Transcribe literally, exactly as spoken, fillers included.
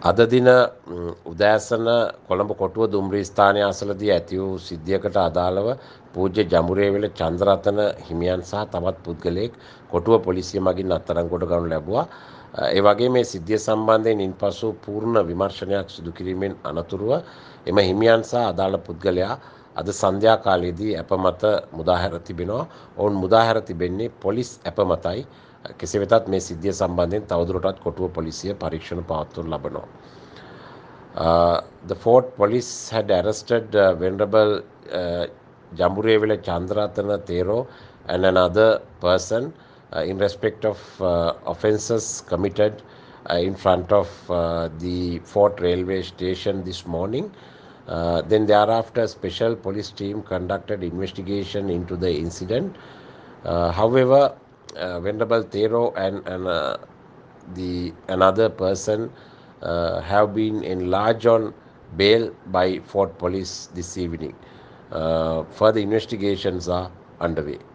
අද දින උදෑසන කොළඹ කොටුව දුම්රිය ස්ථානය අසලදී ඇති වූ සිද්ධියකට අදාළව පූජ්‍ය ජඹුරේවිල චන්ද්‍රරතන හිමියන් සහ තවත් පුද්ගලයෙක් කොටුව පොලිසිය මගින් අත්අඩංගුවට ගනු ලැබුවා. ඒ වගේම මේ සිද්ධිය සම්බන්ධයෙන් ඉන්පසු පූර්ණ විමර්ශනයක් සිදු කිරීමෙන් අනතුරුව එම හිමියන් සහ අදාළ පුද්ගලයා අද සන්ධ්‍යා කාලයේදී අප මත මුදාහැර තිබෙනවා. ඔවුන් මුදාහැර තිබෙන්නේ පොලිස් අප මතයි. කෙසේ වෙතත් මේ සිද්ධිය සම්බන්ධයෙන් තවදුරටත් කොටුව පොලිසිය පරීක්ෂණ පවත්වනු ලබනවා. Uh, the Fort Police had arrested uh, Venerable uh, Jamburevila Chandraratana Thero and another person uh, in respect of uh, offences committed uh, in front of uh, the Fort Railway Station this morning. Uh, then thereafter, a special police team conducted investigation into the incident. Uh, however, uh, Venerable Thero and, and uh, the another person uh, have been enlarged on bail by Fort Police this evening. Uh, further investigations are underway.